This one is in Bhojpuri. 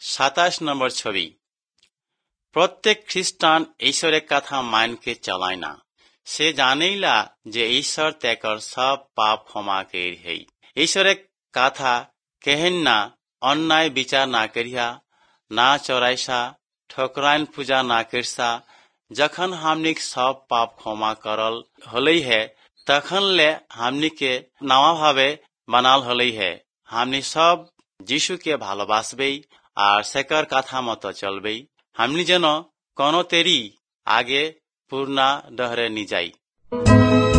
27 নম্বর ছবি। প্রত্যেক খ্রিস্টান ঈশ্বরের কথা মানকে চালায় না। সে জানেইলা যে ঈশ্বর তেকর সব পাপ ক্ষমা করিহেই। ঈশ্বরের কথা কেহেন না অন্যায় বিচার না করিয়া, না চড়াইসা, ঠকরাইন পূজা না करसा। जखन हमनिक सब पाप क्षमा करल होलई है तखन ले हमनी के नवा भावे बनाल होलई है। हमनी सब जीशु के भालोबासबे और सेकर कथा मतो चलबे। हमनी जनो कोनो तेरी आगे पूर्णा डहरे नी जाई।